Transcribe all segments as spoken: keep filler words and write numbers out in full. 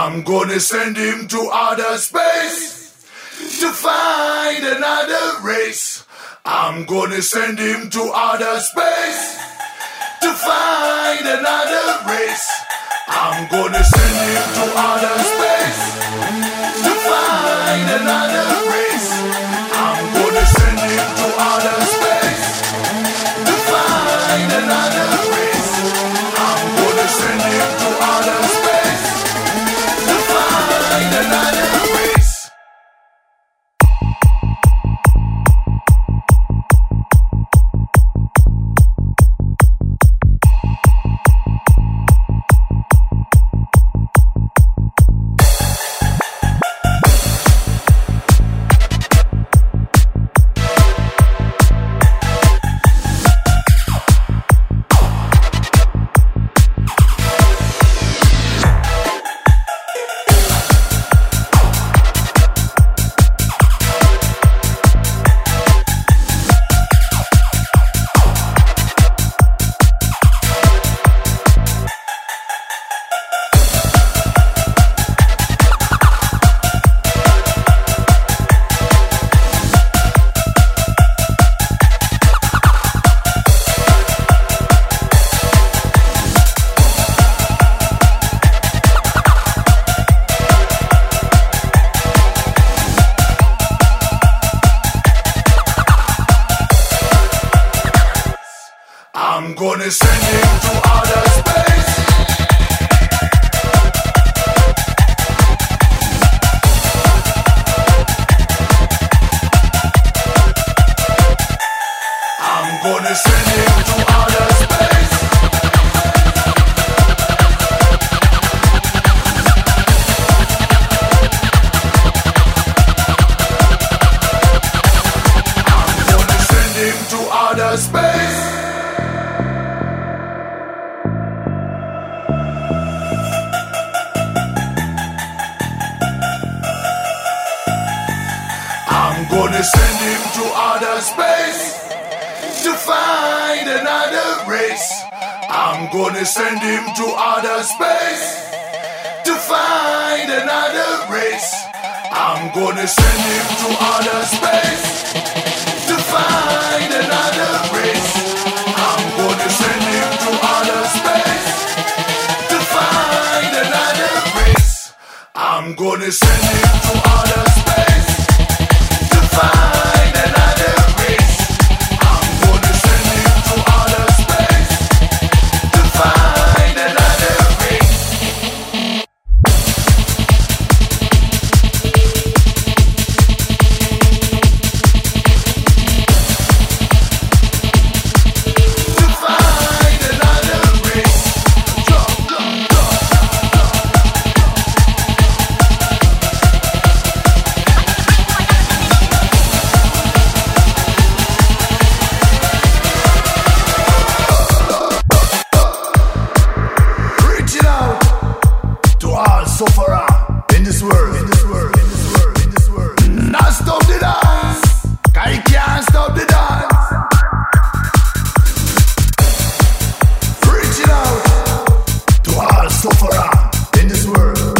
I'm gonna send him to outer space to find another race. I'm gonna send him to outer space to find another race. I'm gonna send him to outer space to find another race. I'm gonna send him to outer space to find another race. I'm gonna send him to outer space to find another race. I'm gonna send him to outer space. I'm gonna send him to outer space. I'm gonna send him to outer space. I'm gonna send him to outer space to find another race. I'm gonna send him to outer space to find another race. I'm gonna send him to outer space to find another race. I'm gonna send him to outer space to find another race. I'm gonna send him to outer space to find another race. I'm gonna send him to outer space to find another race. To find another race. Drop, drop, drop, drop. Reaching out to all sufferer in this world, in this world, in this world, in this world. Not stop the dance, 'cause you can't stop the dance. Reaching out to all sufferer in this world.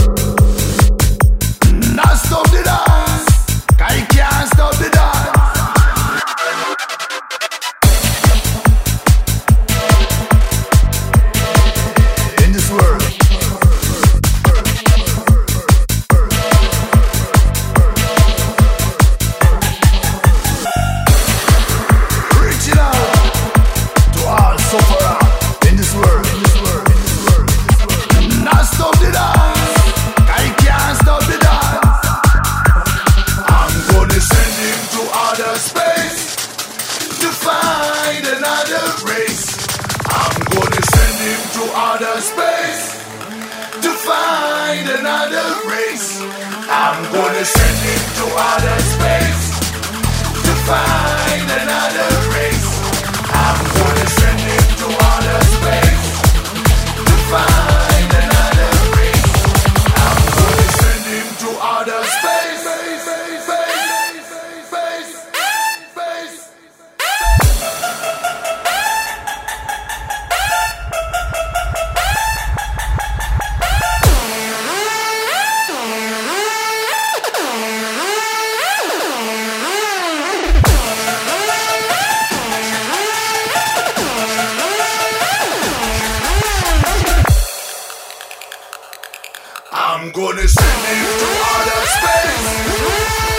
Not stop the dance, 'cause you can't stop the dance. In this world. Reaching out to all sufferer in this world. In this world. In this world. In this world. Not stop the dance, 'cause you can't stop the dance. I'm gonna send him to outer space to find another race. I'm gonna send him to outer space to find another race. I'm gonna send him to outer space to find another race. I'm gonna send him to outer space to find another race. I'm gonna send him to outer space. Space, space, space, space, space, space. I'm gonna send him to outer space.